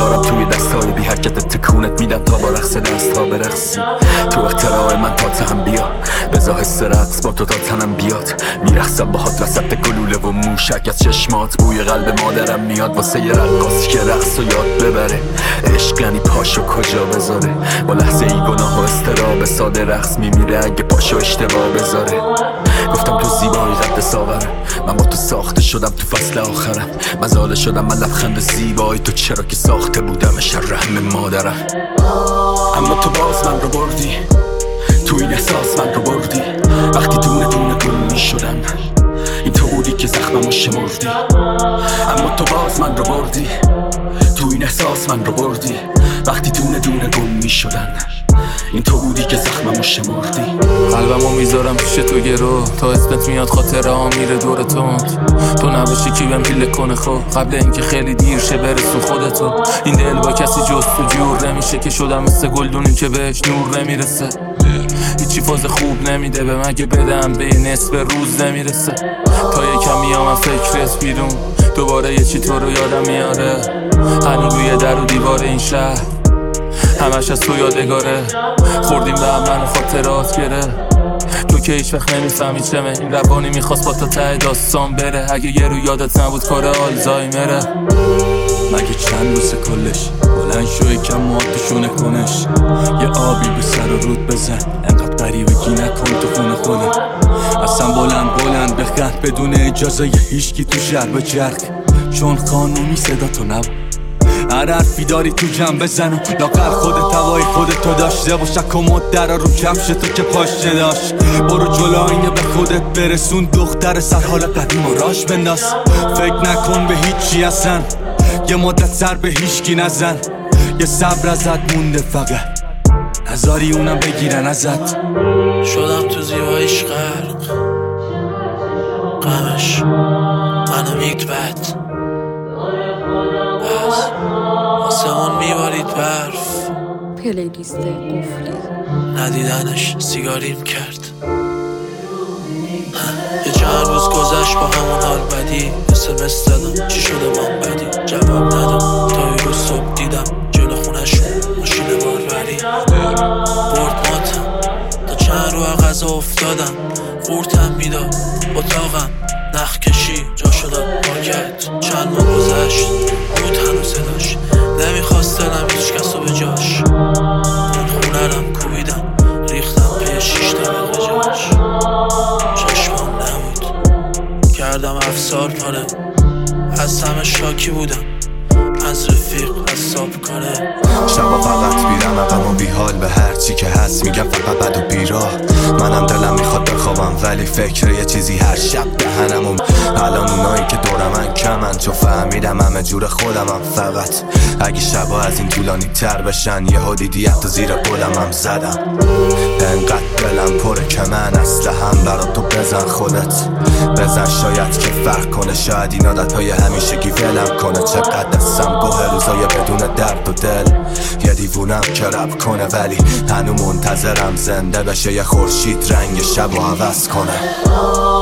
میذارم توی دستای بی حرکت تکونت میدم تا با رقص دست ها برقصی. تو اختراع من تا تهم بیا بذار حس رقص با تو تا تنم بیاد. میرقصم باهات وسط گلوله و موشک از چشمات. بوی قلب مادرم میاد واسه یه رقاصی که رقص و یاد ببره. عشق یعنی پاشو کجا بذاره، با لحظه ای گناه و استراب ساده رقص میمیره اگه پاشو اشتباه بذاره. گفتم تو زیبایی قد ساغره، من با تو ساخته شدم تو فصل آخرم. مزاله شدم من لبخند زیبایی تو، چرا که ساخته بودمش رحم مادرم. اما تو باز من رو بردی، تو این احساس من رو بردی. وقتی دونه دونه گم میشدم این تو بودی که زخممو شمردی. اما تو باز من رو بردی، تو این احساس من رو بردی. وقتی دونه دونه گم میشدن این تو بودی که زخممو شمردی. قلبمو میذارم پیش تو گرو، تا اسمت میاد خاطره ها میره دور تو نباشی کی بهم پیله کنه خب قبل اینکه خیلی دیر شه برسون خودتو. این دل با کسی جز تو جور نمیشه که شدم مثل گلدونی که بهش نور نمیرسه. هیچی فاز خوب نمیده به مگه بدم به نصف روز نمیرسه. تا یکم میامم فکرت بیرون دوباره یه چی تو رو یادم میاره. هنوز روی در و دیوار این شهر همش از تو یادگاره. خوردیم به هم من خاطرات گره، تو که هیچ وقت نمیفهمی چمه. این روانی میخواست با تا ته داستان بره. اگه یه رو یادت نبود کار آلزایمره. مگه چند روز کلش بلند شو یکم موهاتو کنش. یه آبی به سر و رود بزن، انقدر غریبگی نکن تو خونه خودت. اصلا بلند بخند بدون اجازه یه هیچکی تو شهر به چرخ. چون قانونی صدا تو نبود، هر حرفی داری تو جمع بزن و لاغر خودت هوای خودتو داشته باش. کمد درا رو کفش تو که پاشنه داشت. برو جلو اینه به خودت برسون، دختر سر حال قدیم و راش بنداز. فکر نکن به هیچی اصلا، یه مدت سر به هیچکی نزن. یه صبر ازت مونده فقط، نذاری اونم بگیرن ازت. شدم تو زیباییش غرق، غمش منو میگبد. آسمون میبارید برف، پلیلیست قفلی. ندیدنش سیگاریم کرد. یه چند روز گذشت با همون حال بدی. SMS زدم چی شده من بدی، جواب ندم. تا یه روز صبح دیدم جلو خونشون ماشین باربری. برد ماتم تا چند رو غذا افتادم. قورتم میداد اتاقم نخ کشی جا شدم پاکت. چند ماه گذشت بود هنوز صداش، نمیخواست دلم هیچ کسو به جاش. اون خونه رم کوبیدم ریختم پی 6 طبقه جاش. چشمام نبود کردم افسار پاره، از همه شاکی بودم از رفیق حساب کنه. شبا فقط میرم عقب و بیحال به هر چی که هست میگم فقط بد و بیراه. منم دلم میخواد بخوابم ولی فکر یه چیزی هر شب دهنم. الان اونایی که دورمن کمن چون فهمیدم همه جور خودمم. فقط اگه شبا از این طولانی تر بشن یه دیدی حتی زیر قدمم زدم. انقدر دلم پره که من اسلحه‌ام برا تو بزن خودت. بزن شاید که فرق کنه، شاید این عادتهای همیشگی ولم کنه. چقدر دستم گوه روزای بدون درد و دل. یه دیوونم که رب کنه ولی هنو منتظرم زنده بشه یه خورشید رنگ شب و عوض کنه.